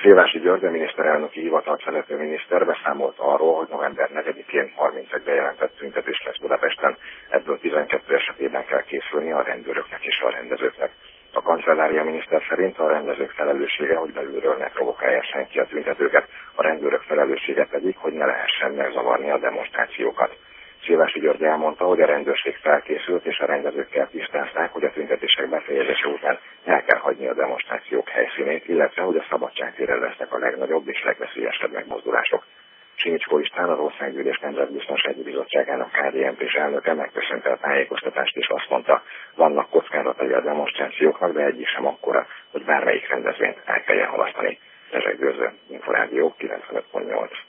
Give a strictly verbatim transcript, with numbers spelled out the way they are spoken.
Szévási György, a miniszterelnöki hivatalt vezető miniszter beszámolt arról, hogy november negyedikén harmincegy bejelentett tüntetés lesz Budapesten, ebből tizenkettő esetében kell készülni a rendőröknek és a rendezőknek. A kancellária miniszter szerint a rendezők felelőssége, hogy belülről ne provokálja senki a tüntetőket, a rendőrök felelőssége pedig, hogy ne lehessen megzavarni a demonstrációkat. Szévási György elmondta, hogy a rendőrség felkészült és a rendezőkkel tisztázták, hogy a tüntetések befejezése után el kell hagyni a demonstrációk helyszínét, illetve hogy a szabadságtéren lesznek a legnagyobb és legveszélyesebb megmozdulások. Simicskó István, az Országgyűlés Nemzetbiztonsági Bizottságának ká dé en pés elnöke megköszönte a tájékoztatást és azt mondta, vannak kockázatai a demonstrációknak, de egyik sem akkora, hogy bármelyik rendezvényt el kelljen halasztani. Ezek Gőző, Inforádió kilencvenöt pont nyolc.